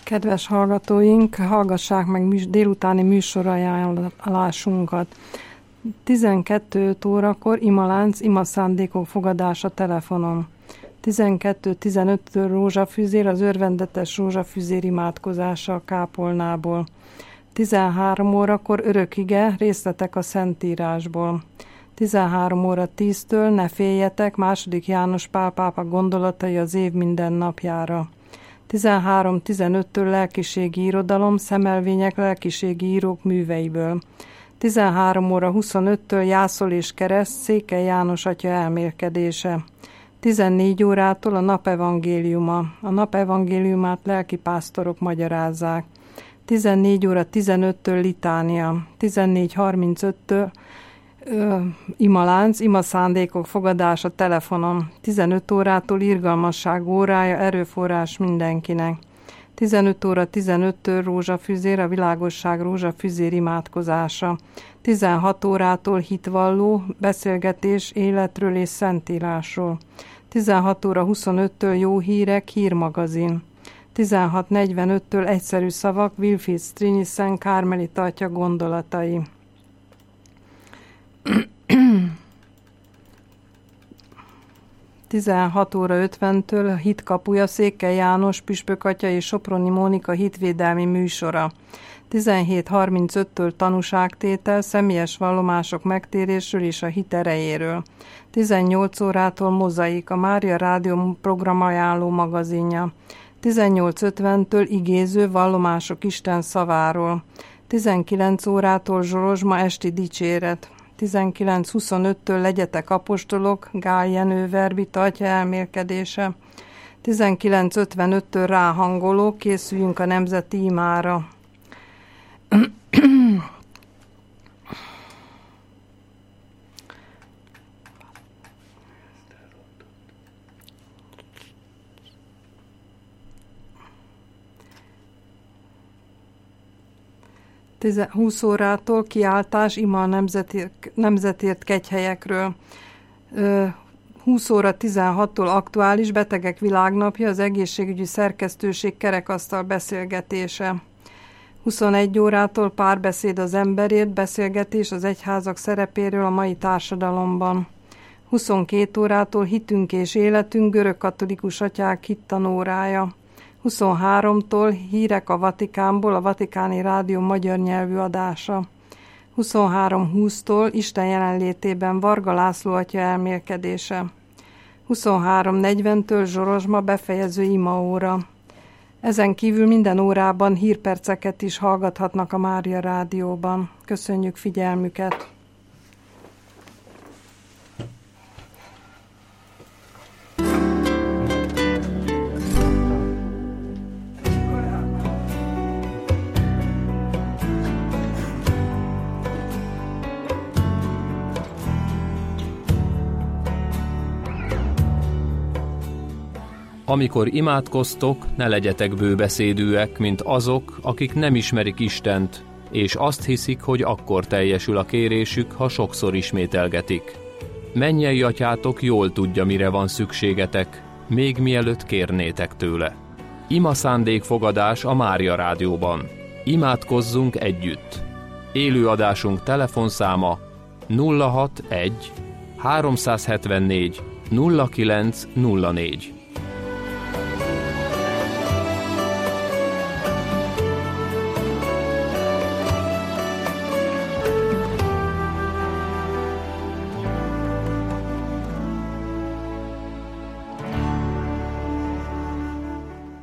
Kedves hallgatóink, hallgassák meg délutáni műsorajánlásunkat. 12 órakor imalánc, imaszándékok fogadása telefonon. 12:15-től rózsafüzér, az örvendetes rózsafüzér imádkozása a kápolnából. 13 órakor örökige, részletek a Szentírásból. 13 óra 10-től ne féljetek, II. János Pál pápa gondolatai az év minden napjára. 13:15-től lelkiségi irodalom, szemelvények lelkiségi írók műveiből. 13 óra 25-től jászol és kereszt, Székely János atya elmélkedése. 14 órától a napevangéliuma. A napevangéliumát lelkipásztorok magyarázzák. 14 óra 15-től litánia. 14:35-től imalánc, imaszándékok fogadása telefonon. 15 órától irgalmasság órája, erőforrás mindenkinek. 15 óra 15-től rózsafüzér, a világosság rózsafüzér imádkozása. 16 órától hitvalló, beszélgetés életről és szentírásról. 16 óra 25-től jó hírek, hírmagazin. 16:45-től egyszerű szavak, Wilfried Stringissen kármelita atya gondolatai. 16 óra 50-től a Hitkapuja, Székely János püspök atya és Soproni Mónika hitvédelmi műsora. 17:35-től tanúságtétel, személyes vallomások megtérésről és a hit erejéről. 18 órától Mozaik, a Mária Rádió programajánló magazinja. 18:50-től igéző vallomások Isten szaváról. 19 órától Zsorozsma esti dicséret. 19:25-től legyetek apostolok, Gál Jenő verbita atya elmélkedése. 19:55-től ráhangoló, készüljünk a nemzeti imára. Tizen 20 órától kiáltás ima a nemzetért kegyhelyekről. 20 óra 16-tól aktuális betegek világnapja, az egészségügyi szerkesztőség kerekasztal beszélgetése. 21 órától párbeszéd az emberért, beszélgetés az egyházak szerepéről a mai társadalomban. 22 órától hitünk és életünk, görögkatolikus atyák hittanórája. 23-tól hírek a Vatikánból, a Vatikáni Rádió magyar nyelvű adása. 23:20-tól Isten jelenlétében Varga László atya elmélkedése. 23:40-től Zsorozsma befejező imaóra. Ezen kívül minden órában hírperceket is hallgathatnak a Mária Rádióban. Köszönjük figyelmüket! Amikor imádkoztok, ne legyetek bőbeszédűek, mint azok, akik nem ismerik Istent, és azt hiszik, hogy akkor teljesül a kérésük, ha sokszor ismételgetik. Mennyei atyátok jól tudja, mire van szükségetek, még mielőtt kérnétek tőle. Ima szándékfogadás a Mária Rádióban. Imádkozzunk együtt. Élőadásunk telefonszáma 061 374 0904.